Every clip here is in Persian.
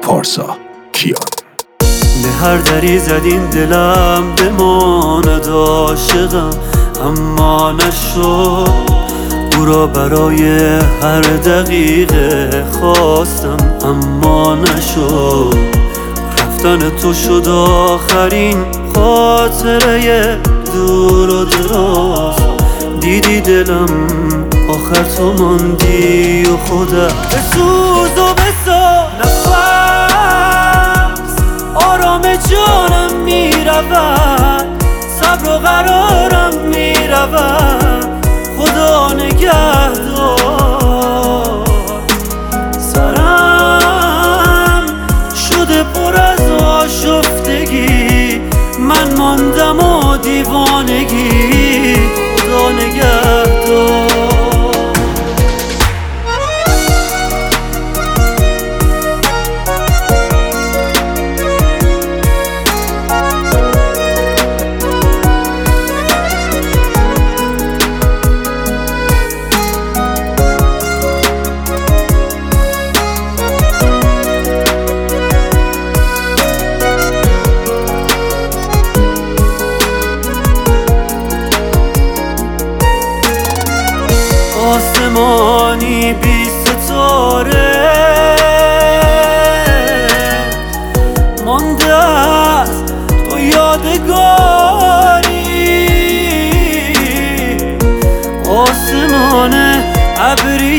پارسا کیان. به هر دری زدین دلم بماند عاشقم، اما نشد. او را برای هر دقیقه خواستم، اما نشد. رفتن تو شد آخرین خاطره دور و دراز. دیدی دلم آخر تو ماندی و خودت بسوز و بساز. نفس آرام جانم میرود، صبر و قرارم میرود. خدا نگهدار. سرم شده پر از آشفتگی، من ماندم و دیوانگی. خدا نگهدار. آسمانی بی ستاره مانده است تو یادگاری. آسمان ابری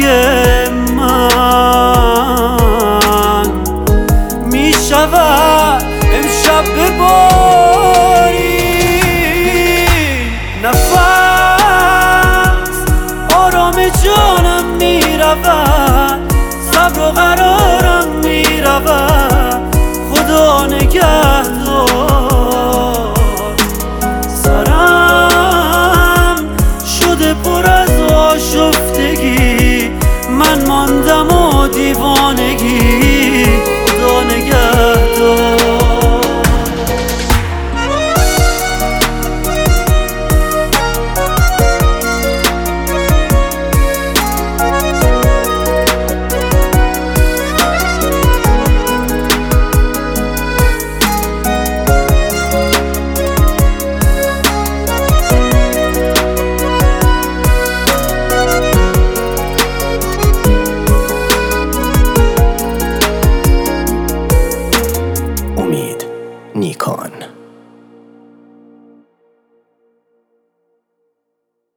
من می شود امشب بباری. جانم میرود، صبر و قرارم میرود. خدا نگهدار. سرم شده پر از آشفتگی، من ماندم و دیوانگی.